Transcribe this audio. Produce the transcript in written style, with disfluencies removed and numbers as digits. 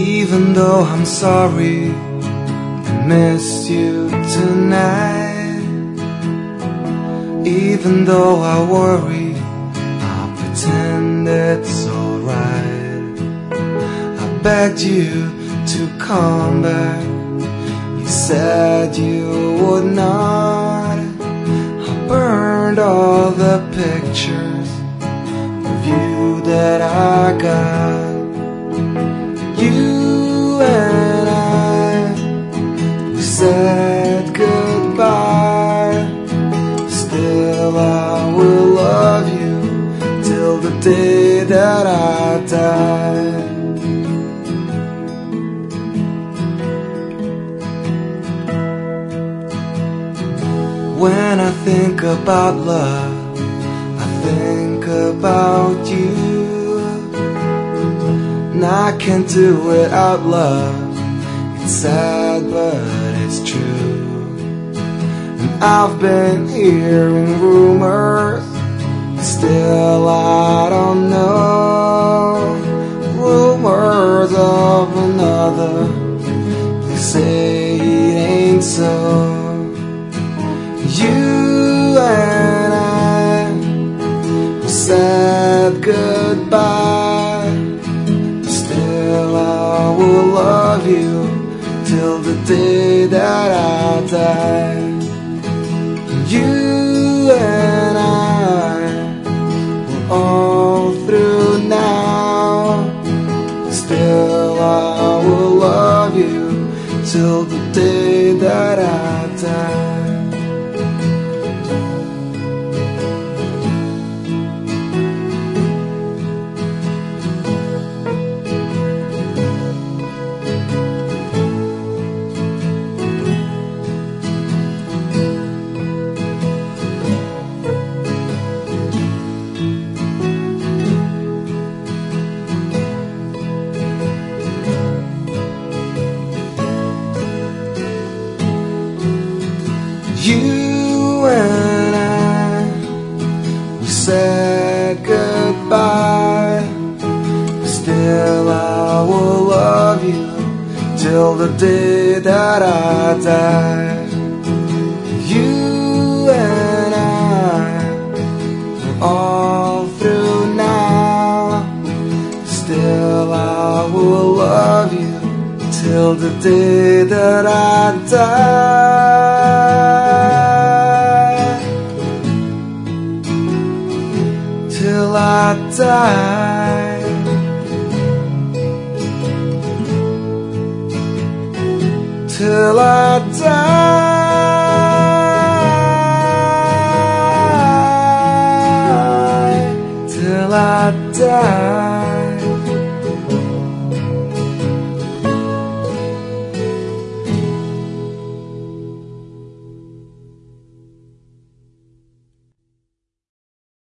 Even though I'm sorry I miss you tonight, even though I worry, I'll pretend it's alright. I begged you to come back, you said you would not. I burned all the pictures of you that I got. You and I, we said goodbye. Still I will love you till the day that I die. When I think about love, I think about you. And I can't do without love. It's sad but it's true. And I've been hearing rumors, still I don't know. Rumors of another, they say it ain't so. You and I, we said goodbye. Still I will love you till the day that I die. You and I, we're all through now. Still I will love you till the day that I die. You and I, we said goodbye. Still I will love you till the day that I die. You and I, we're all through now. Still I will love you till the day that I die. Till I die. Till I die.